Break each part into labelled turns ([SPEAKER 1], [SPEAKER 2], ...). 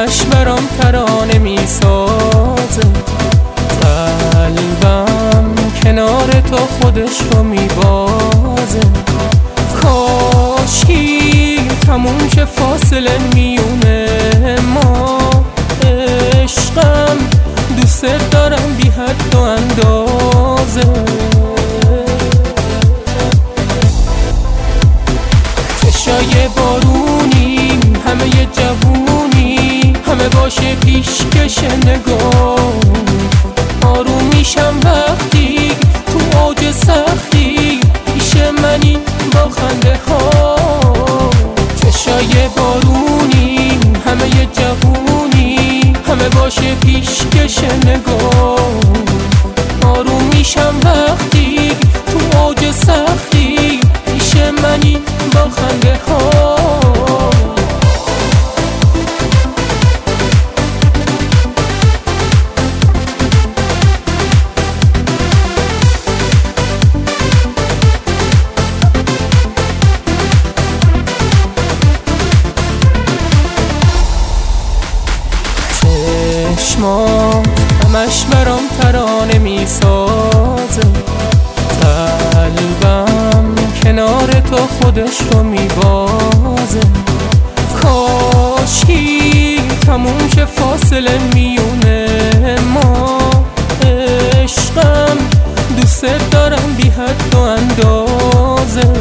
[SPEAKER 1] همش برام ترانه میسازه. قلبم کنار تو خودش رو میبازه. کاشکی تموم شه فاصله میونه ما. عشقم دوست دارم بی حد و اندازه. چشای بارونی همه ی جوونی، همه باشه پیشکش نگاه. آروم میشم وقتی تو اوج سختی پیش منی با خنده ها. چشای بارونی همه ی جوونی، همه باشه پیشکش نگاه. آروم میشم وقتی تو اوج سختی پیش منی با خنده ها. چشمات همش برام ترانه میسازه. قلبم کنار تو خودش رو میبازه. کاشکی تموم شه فاصله میونه ما. عشقم دوست دارم بی حد و اندازه.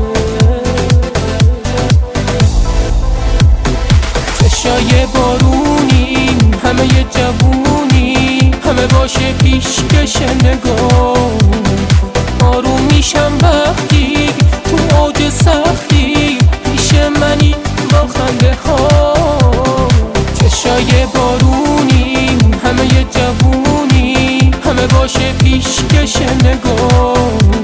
[SPEAKER 1] چشای بارونی همه ی جوونی، همه باشه پیشکش نگاه. آروم میشم وقتی تو اوج سختی پیش منی با خنده ها. چشای بارونی همه ی جوونی، همه باشه پیشکش نگاه.